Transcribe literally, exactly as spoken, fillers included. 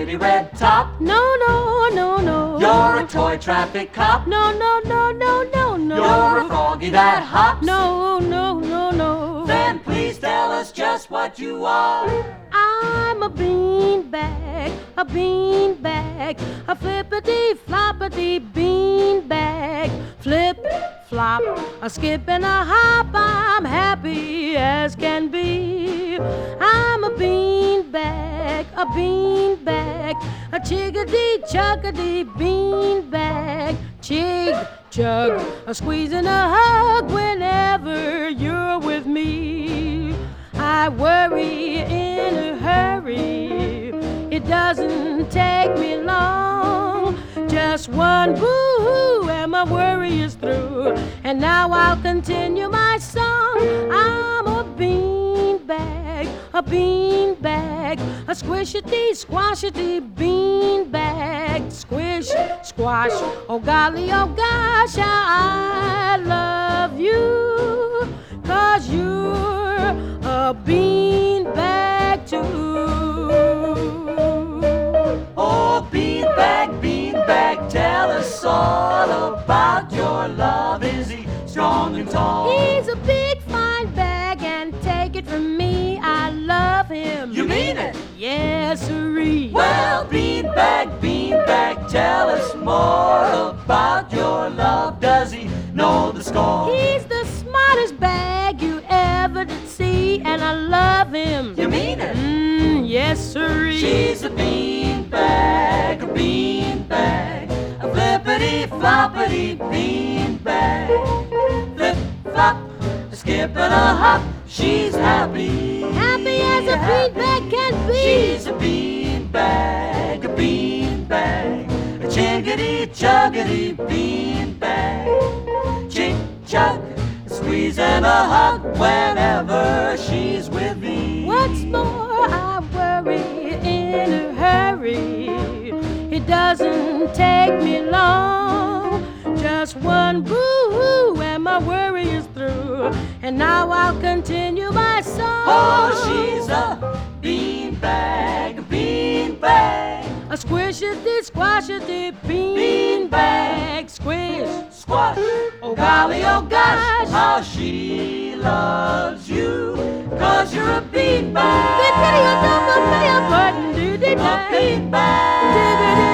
pretty red top. No, no, no, no. You're a toy traffic cop. No, no, no, no, no, no. You're a froggy that hops. No, no, no, no. Then please tell us just what you are. I'm a beanbag, a beanbag, a flippity floppity beanbag. Flip, flop, a skip and a hop. I'm happy as can be. I'm a beanbag, a beanbag, a chickadee chuckadee beanbag. Chig, chug, a squeeze and a hug whenever you're with me. I worry in a hurry. It doesn't take me long. Just one boo-hoo and my worry is through. And now I'll continue my song. I'm a beanbag, a beanbag, a squishity, squashity beanbag. Squish, squash, oh golly, oh gosh, how I love you. 'Cause you're a beanbag too. Oh, beanbag, beanbag, tell us all about your love. Is he strong and tall? He's a big fine bag, and take it from me, I love him. You mean it? Yes, sirree. Well, beanbag, beanbag, tell us more about your love. Does he know the score? He's the smartest bag you ever did see, and I love him. You mean it? Mm, yes, sirree. She's a beanbag, a beanbag, a flippity floppity beanbag. Flip flop, a skip and a hop. She's happy, Happy as a beanbag can be. She's a beanbag, a beanbag, a chickadee chuggity beanbag. Chick chuck, a squeeze and a hug whenever she's with me. What's more, I worry in a hurry. It doesn't take me long. Just one boo-hoo and my worry is through. And now I'll continue my song. Oh, she's a beanbag, a beanbag, a squishity, squashity beanbag. Squish, squash, oh golly, oh gosh, how she loves you. 'Cause you're a beanbag, a beanbag.